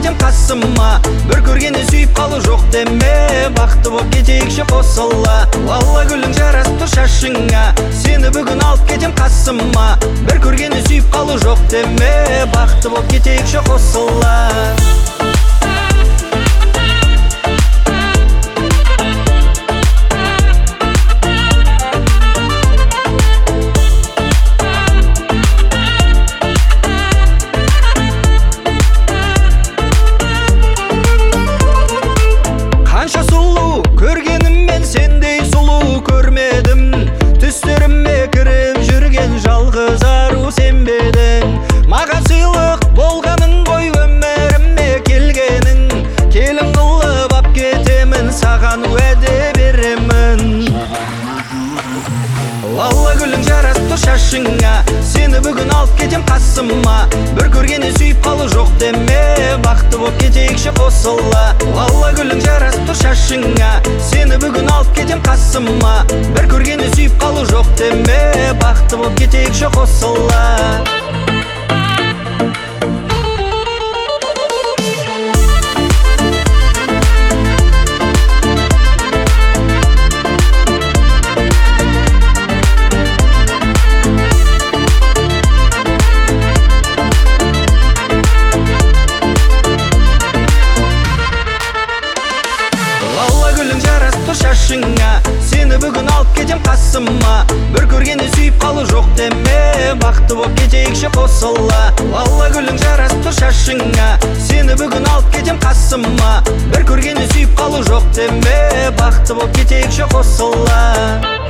кетем касыма, бір көргені сүйіп қалу жоқ деме, бақытты боп кетейікші қосыла. Алла гүлің жарасып тұр шашыңа, сені бүгін алып кетем қасыма, бір көргені сүйіп қалу жоқ деме, бақытты боп кетейікші қосыла. Көргеніммен сендей сұлу көрмедім, түстеріме кіріп жүрген жалғыз ару сен бе едің. Маған сыйлық болғаның ғой өміріме келгенің, келін қылып ап кетемін, саған уәде беремін. Алла гүлің жарасып тұр шашыңа, сені бүгін алып кетем қасыма, бір көргені сүйіп қалу жоқ деме, бақытты боп кетейікші қосыла. Алла гүлің жарасып тұр шашыңа, сені бүгін алып кетем қасыма, бір көргені сүйіп қалу жоқ деме, бақытты боп кетейікші қосыла. Шашыңа, сені бүгін алып кетем қасыма, бір көргені сүйіп қалу жоқ деме, бақытты боп кетейікші қосыла. Алла гүлің жарасып тұр шашыңа, сені бүгін алып кетем қасыма, бір көргені сүйіп қалу жоқ деме, бақытты боп кетейікші қосыла.